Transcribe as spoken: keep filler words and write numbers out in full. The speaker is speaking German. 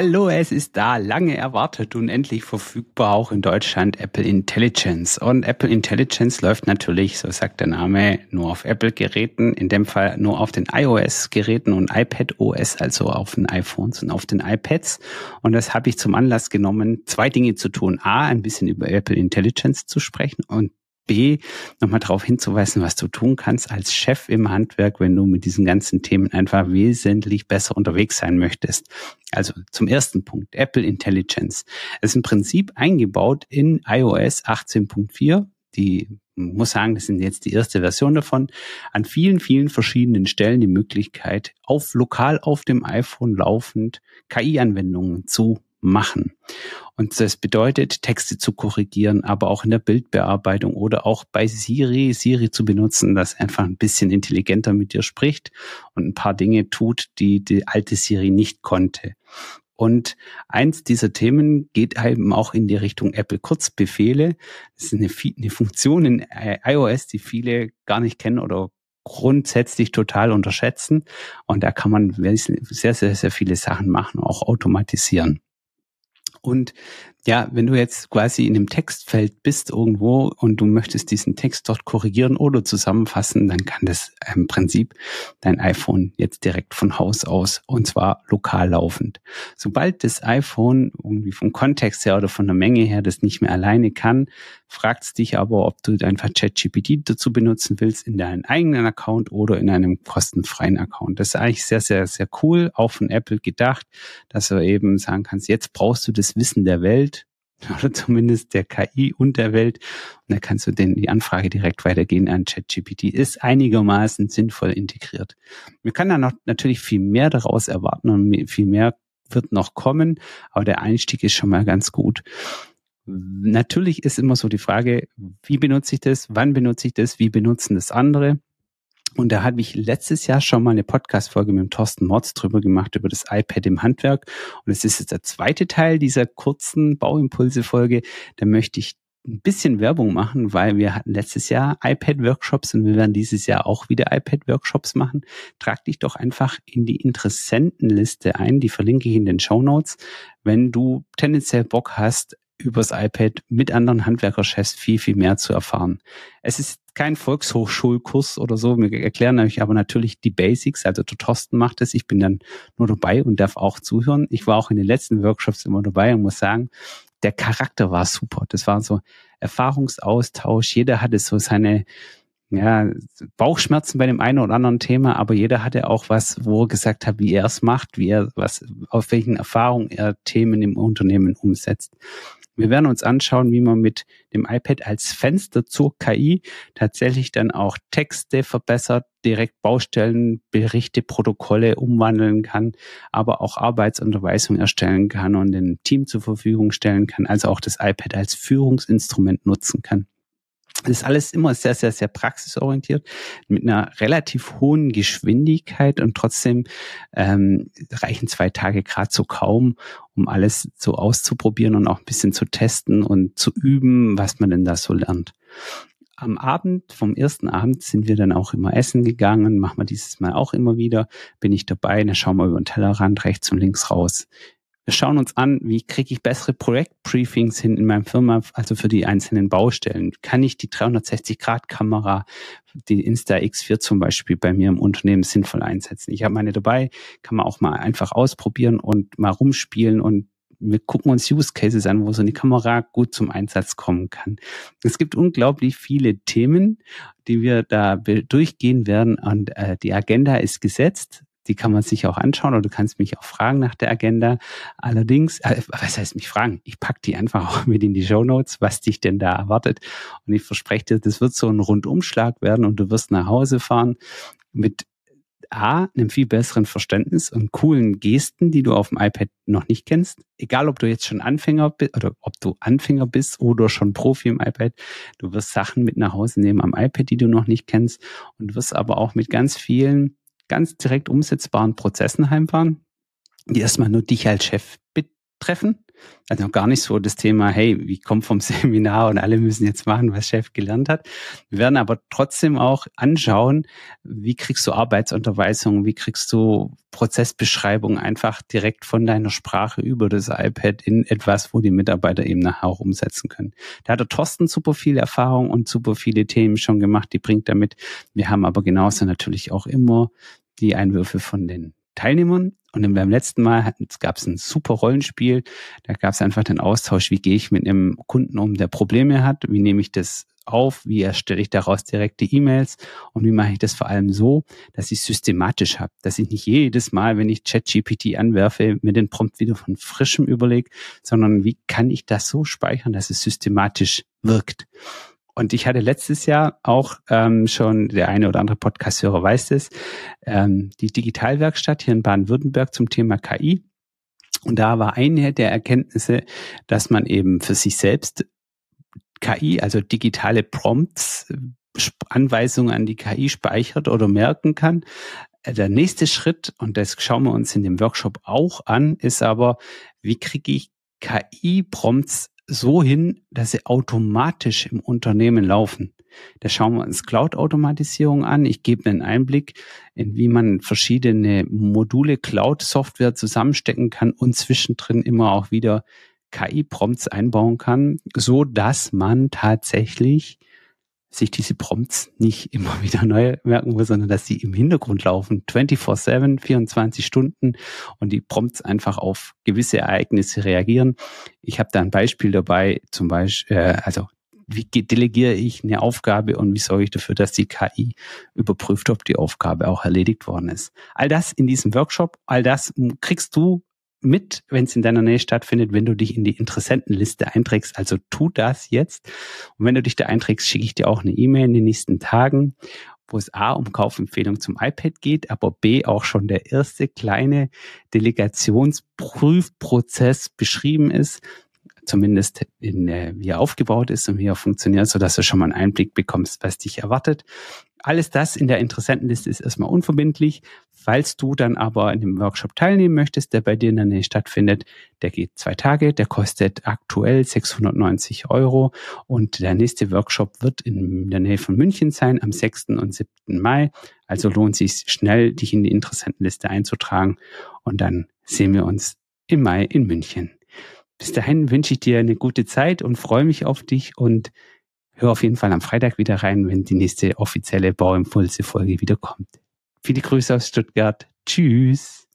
Hallo, es ist da, lange erwartet und endlich verfügbar auch in Deutschland Apple Intelligence. Und Apple Intelligence läuft natürlich, so sagt der Name, nur auf Apple-Geräten, in dem Fall nur auf den iOS-Geräten und iPadOS, also auf den iPhones und auf den iPads. Und das habe ich zum Anlass genommen, zwei Dinge zu tun. A, ein bisschen über Apple Intelligence zu sprechen und B, nochmal darauf hinzuweisen, was du tun kannst als Chef im Handwerk, wenn du mit diesen ganzen Themen einfach wesentlich besser unterwegs sein möchtest. Also zum ersten Punkt, Apple Intelligence. Es ist im Prinzip eingebaut in iOS achtzehn Punkt vier. Die, man muss sagen, das ist jetzt die erste Version davon. An vielen, vielen verschiedenen Stellen die Möglichkeit, auf lokal auf dem iPhone laufend K I-Anwendungen zu machen. Und das bedeutet, Texte zu korrigieren, aber auch in der Bildbearbeitung oder auch bei Siri, Siri zu benutzen, das einfach ein bisschen intelligenter mit dir spricht und ein paar Dinge tut, die die alte Siri nicht konnte. Und eins dieser Themen geht eben auch in die Richtung Apple Kurzbefehle. Das ist eine, eine Funktion in iOS, die viele gar nicht kennen oder grundsätzlich total unterschätzen. Und da kann man sehr, sehr, sehr viele Sachen machen, auch automatisieren. Und ja, wenn du jetzt quasi in einem Textfeld bist irgendwo und du möchtest diesen Text dort korrigieren oder zusammenfassen, dann kann das im Prinzip dein iPhone jetzt direkt von Haus aus und zwar lokal laufend. Sobald das iPhone irgendwie vom Kontext her oder von der Menge her das nicht mehr alleine kann, fragt es dich aber, ob du einfach ChatGPT dazu benutzen willst in deinem eigenen Account oder in einem kostenfreien Account. Das ist eigentlich sehr, sehr, sehr cool, auch von Apple gedacht, dass du eben sagen kannst, jetzt brauchst du das Wissen der Welt, oder zumindest der K I und der Welt. Und da kannst du den, die Anfrage direkt weitergehen an ChatGPT. Ist einigermaßen sinnvoll integriert. Wir können da noch natürlich viel mehr daraus erwarten und viel mehr wird noch kommen, aber der Einstieg ist schon mal ganz gut. Natürlich ist immer so die Frage, wie benutze ich das, wann benutze ich das, wie benutzen das andere? Und da habe ich letztes Jahr schon mal eine Podcast-Folge mit dem Thorsten Morz drüber gemacht, über das iPad im Handwerk. Und es ist jetzt der zweite Teil dieser kurzen Bauimpulse-Folge. Da möchte ich ein bisschen Werbung machen, weil wir hatten letztes Jahr iPad-Workshops und wir werden dieses Jahr auch wieder iPad-Workshops machen. Trag dich doch einfach in die Interessentenliste ein, die verlinke ich in den Shownotes, wenn du tendenziell Bock hast, übers iPad mit anderen Handwerkerchefs viel, viel mehr zu erfahren. Es ist kein Volkshochschulkurs oder so. Wir erklären euch aber natürlich die Basics. Also der Thorsten macht es. Ich bin dann nur dabei und darf auch zuhören. Ich war auch in den letzten Workshops immer dabei und muss sagen, der Charakter war super. Das war so Erfahrungsaustausch. Jeder hatte so seine ja, Bauchschmerzen bei dem einen oder anderen Thema, aber jeder hatte auch was, wo er gesagt hat, wie er es macht, wie er was, auf welchen Erfahrungen er Themen im Unternehmen umsetzt. Wir werden uns anschauen, wie man mit dem iPad als Fenster zur K I tatsächlich dann auch Texte verbessert, direkt Baustellen, Berichte, Protokolle umwandeln kann, aber auch Arbeitsunterweisung erstellen kann und dem Team zur Verfügung stellen kann, also auch das iPad als Führungsinstrument nutzen kann. Das ist alles immer sehr, sehr, sehr praxisorientiert, mit einer relativ hohen Geschwindigkeit und trotzdem ähm, reichen zwei Tage gerade so kaum, um alles so auszuprobieren und auch ein bisschen zu testen und zu üben, was man denn da so lernt. Am Abend, vom ersten Abend sind wir dann auch immer essen gegangen, machen wir dieses Mal auch immer wieder, bin ich dabei, dann schauen wir über den Tellerrand rechts und links raus. Wir schauen uns an, wie kriege ich bessere Projektbriefings hin in meiner Firma, also für die einzelnen Baustellen. Kann ich die dreihundertsechzig Grad Kamera, die Insta X vier zum Beispiel bei mir im Unternehmen sinnvoll einsetzen? Ich habe meine dabei, kann man auch mal einfach ausprobieren und mal rumspielen und wir gucken uns Use Cases an, wo so eine Kamera gut zum Einsatz kommen kann. Es gibt unglaublich viele Themen, die wir da durchgehen werden und äh, die Agenda ist gesetzt. Die kann man sich auch anschauen oder du kannst mich auch fragen nach der Agenda. Allerdings, äh, was heißt mich fragen? Ich pack die einfach auch mit in die Shownotes, was dich denn da erwartet. Und ich verspreche dir, das wird so ein Rundumschlag werden und du wirst nach Hause fahren mit A, einem viel besseren Verständnis und coolen Gesten, die du auf dem iPad noch nicht kennst. Egal, ob du jetzt schon Anfänger bist oder ob du Anfänger bist oder schon Profi im iPad. Du wirst Sachen mit nach Hause nehmen am iPad, die du noch nicht kennst und wirst aber auch mit ganz vielen ganz direkt umsetzbaren Prozessen heimfahren, die erstmal nur dich als Chef betreffen Also noch gar nicht so das Thema, hey, wie kommt vom Seminar und alle müssen jetzt machen, was Chef gelernt hat. Wir werden aber trotzdem auch anschauen, wie kriegst du Arbeitsunterweisung, wie kriegst du Prozessbeschreibung einfach direkt von deiner Sprache über das iPad in etwas, wo die Mitarbeiter eben nachher auch umsetzen können. Da hat der Thorsten super viel Erfahrung und super viele Themen schon gemacht, die bringt er mit. Wir haben aber genauso natürlich auch immer die Einwürfe von den Teilnehmern. Und beim letzten Mal gab es ein super Rollenspiel. Da gab es einfach den Austausch, wie gehe ich mit einem Kunden um, der Probleme hat, wie nehme ich das auf, wie erstelle ich daraus direkte E-Mails und wie mache ich das vor allem so, dass ich es systematisch habe, dass ich nicht jedes Mal, wenn ich ChatGPT anwerfe, mir den Prompt wieder von frischem überlege, sondern wie kann ich das so speichern, dass es systematisch wirkt. Und ich hatte letztes Jahr auch ähm, schon, der eine oder andere Podcast-Hörer weiß das, ähm, die Digitalwerkstatt hier in Baden-Württemberg zum Thema K I. Und da war eine der Erkenntnisse, dass man eben für sich selbst K I, also digitale Prompts, Anweisungen an die K I speichert oder merken kann. Der nächste Schritt, und das schauen wir uns in dem Workshop auch an, ist aber, wie kriege ich K I-Prompts so hin, dass sie automatisch im Unternehmen laufen. Da schauen wir uns Cloud-Automatisierung an. Ich gebe einen Einblick, in wie man verschiedene Module Cloud-Software zusammenstecken kann und zwischendrin immer auch wieder K I-Prompts einbauen kann, so dass man tatsächlich sich diese Prompts nicht immer wieder neu merken muss, sondern dass sie im Hintergrund laufen, vierundzwanzig sieben, vierundzwanzig Stunden und die Prompts einfach auf gewisse Ereignisse reagieren. Ich habe da ein Beispiel dabei, zum Beispiel, äh, also wie delegiere ich eine Aufgabe und wie sorge ich dafür, dass die K I überprüft, ob die Aufgabe auch erledigt worden ist. All das in diesem Workshop, all das kriegst du mit, wenn es in deiner Nähe stattfindet, wenn du dich in die Interessentenliste einträgst. Also tu das jetzt. Und wenn du dich da einträgst, schicke ich dir auch eine E-Mail in den nächsten Tagen, wo es A, um Kaufempfehlung zum iPad geht, aber B, auch schon der erste kleine Delegationsprüfprozess beschrieben ist, zumindest in, äh, wie er aufgebaut ist und wie er funktioniert, sodass du schon mal einen Einblick bekommst, was dich erwartet. Alles das in der Interessentenliste ist erstmal unverbindlich. Falls du dann aber in dem Workshop teilnehmen möchtest, der bei dir in der Nähe stattfindet, der geht zwei Tage, der kostet aktuell sechshundertneunzig Euro und der nächste Workshop wird in der Nähe von München sein, am sechsten und siebten Mai. Also lohnt es sich schnell, dich in die Interessentenliste einzutragen und dann sehen wir uns im Mai in München. Bis dahin wünsche ich dir eine gute Zeit und freue mich auf dich und hör auf jeden Fall am Freitag wieder rein, wenn die nächste offizielle Bauimpulse-Folge wieder kommt. Viele Grüße aus Stuttgart. Tschüss.